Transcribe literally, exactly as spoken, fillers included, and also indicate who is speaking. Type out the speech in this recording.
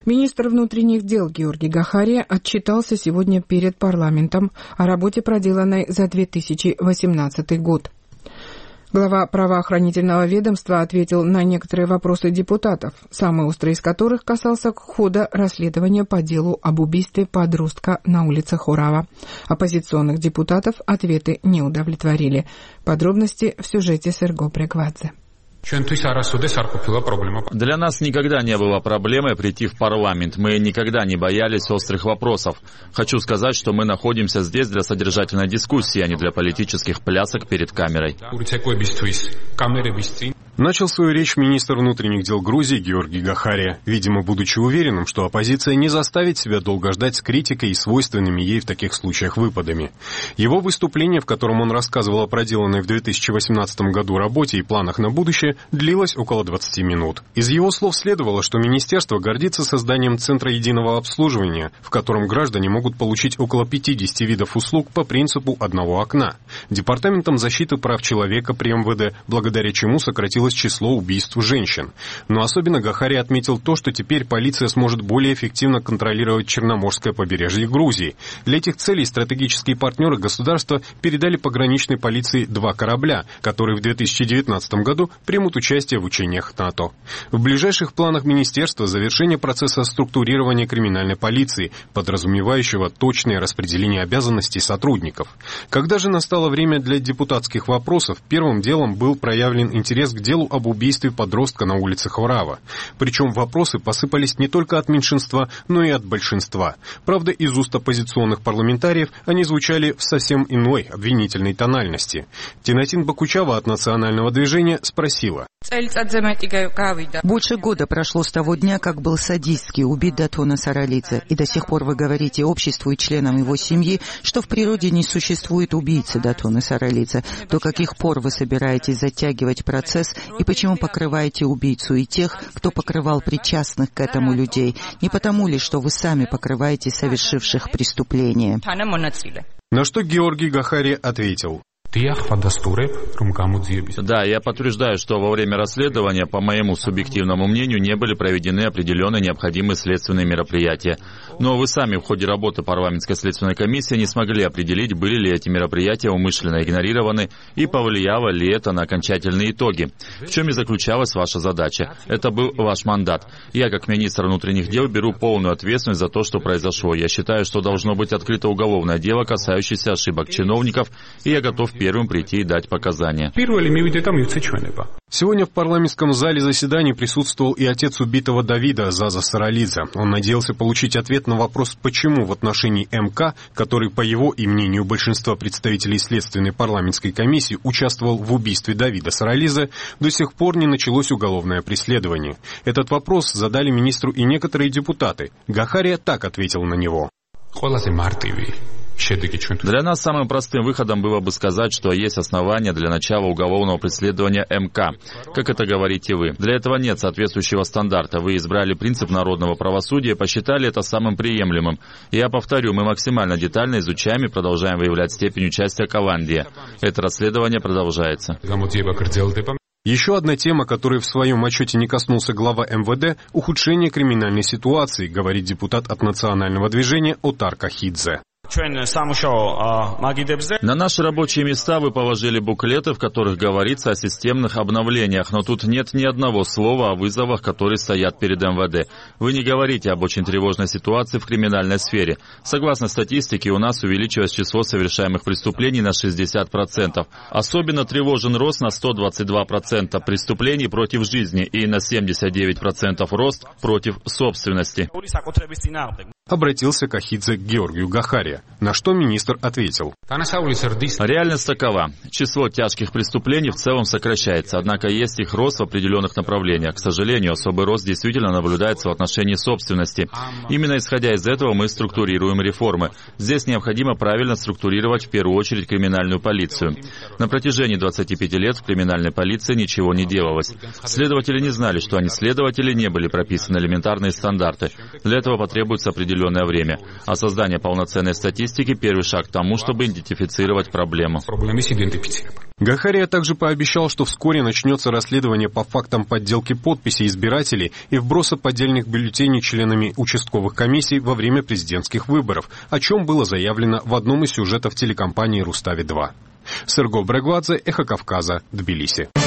Speaker 1: Министр внутренних дел Георгий Гахария отчитался сегодня перед парламентом о работе, проделанной за две тысячи восемнадцатый год. Глава правоохранительного ведомства ответил на некоторые вопросы депутатов, самый острый из которых касался хода расследования по делу об убийстве подростка на улице Хорава. Оппозиционных депутатов ответы не удовлетворили. Подробности в сюжете Серго Брегвадзе.
Speaker 2: Для нас никогда не было проблемой прийти в парламент. Мы никогда не боялись острых вопросов. Хочу сказать, что мы находимся здесь для содержательной дискуссии, а не для политических плясок перед камерой.
Speaker 3: Начал свою речь министр внутренних дел Грузии Георгий Гахария, видимо, будучи уверенным, что оппозиция не заставит себя долго ждать с критикой и свойственными ей в таких случаях выпадами. Его выступление, в котором он рассказывал о проделанной в две тысячи восемнадцатом году работе и планах на будущее, длилось около двадцати минут. Из его слов следовало, что министерство гордится созданием Центра единого обслуживания, в котором граждане могут получить около пятидесяти видов услуг по принципу одного окна. Департаментом защиты прав человека при эм вэ дэ, благодаря чему сократилось число убийств женщин. Но особенно Гахария отметил то, что теперь полиция сможет более эффективно контролировать Черноморское побережье Грузии. Для этих целей стратегические партнеры государства передали пограничной полиции два корабля, которые в две тысячи девятнадцатом году примут участие в учениях НАТО. В ближайших планах министерства завершение процесса структурирования криминальной полиции, подразумевающего точное распределение обязанностей сотрудников. Когда же настало время для депутатских вопросов, первым делом был проявлен интерес к делу об убийстве подростка на улице Хорава. Причем вопросы посыпались не только от меньшинства, но и от большинства. Правда, из уст оппозиционных парламентариев они звучали в совсем иной обвинительной тональности. Тинатин Бакучава от национального движения спросила.
Speaker 4: Больше года прошло с того дня, как был садистски убит Датона Саралидзе, и до сих пор вы говорите обществу и членам его семьи, что в природе не существует убийцы Датона Саралидзе. До каких пор вы собираетесь затягивать процесс и почему покрываете убийцу и тех, кто покрывал причастных к этому людей? Не потому ли, что вы сами покрываете совершивших преступления?
Speaker 3: На что Георгий Гахария ответил.
Speaker 2: Да, я подтверждаю, что во время расследования, по моему субъективному мнению, не были проведены определенные необходимые следственные мероприятия. Но вы сами в ходе работы парламентской следственной комиссии не смогли определить, были ли эти мероприятия умышленно игнорированы и повлияло ли это на окончательные итоги. В чем и заключалась ваша задача. Это был ваш мандат. Я, как министр внутренних дел, беру полную ответственность за то, что произошло. Я считаю, что должно быть открыто уголовное дело, касающееся ошибок чиновников, и я готов первым прийти и дать показания.
Speaker 3: Сегодня в парламентском зале заседаний присутствовал и отец убитого Давида, Заза Саралидзе. Он надеялся получить ответ на вопрос, почему в отношении эм ка, который, по его и мнению большинства представителей Следственной парламентской комиссии, участвовал в убийстве Давида Саралидзе, до сих пор не началось уголовное преследование. Этот вопрос задали министру и некоторые депутаты. Гахария так ответил на него.
Speaker 2: Для нас самым простым выходом было бы сказать, что есть основания для начала уголовного преследования эм ка. Как это говорите вы? Для этого нет соответствующего стандарта. Вы избрали принцип народного правосудия и посчитали это самым приемлемым. Я повторю, мы максимально детально изучаем и продолжаем выявлять степень участия Каландия. Это расследование продолжается.
Speaker 3: Еще одна тема, которой в своем отчете не коснулся глава эм вэ дэ – ухудшение криминальной ситуации, говорит депутат от национального движения Отар Кахидзе.
Speaker 2: На наши рабочие места вы положили буклеты, в которых говорится о системных обновлениях, но тут нет ни одного слова о вызовах, которые стоят перед эм вэ дэ. Вы не говорите об очень тревожной ситуации в криминальной сфере. Согласно статистике, у нас увеличилось число совершаемых преступлений на шестьдесят процентов. Особенно тревожен рост на сто двадцать два процента преступлений против жизни и на семьдесят девять процентов рост против собственности.
Speaker 3: Обратился Кахидзе к Георгию Гахария, на что министр ответил.
Speaker 2: Реальность такова. Число тяжких преступлений в целом сокращается, однако есть их рост в определенных направлениях. К сожалению, особый рост действительно наблюдается в отношении собственности. Именно исходя из этого мы структурируем реформы. Здесь необходимо правильно структурировать в первую очередь криминальную полицию. На протяжении двадцати пяти лет в криминальной полиции ничего не делалось. Следователи не знали, что они следователи, не были прописаны элементарные стандарты. Для этого потребуется определенный определенное время. А создание полноценной статистики – первый шаг к тому, чтобы идентифицировать проблему.
Speaker 3: Гахария также пообещал, что вскоре начнется расследование по фактам подделки подписей избирателей и вброса поддельных бюллетеней членами участковых комиссий во время президентских выборов, о чем было заявлено в одном из сюжетов телекомпании «Рустави-два». Серго Брегвадзе, Эхо Кавказа, Тбилиси.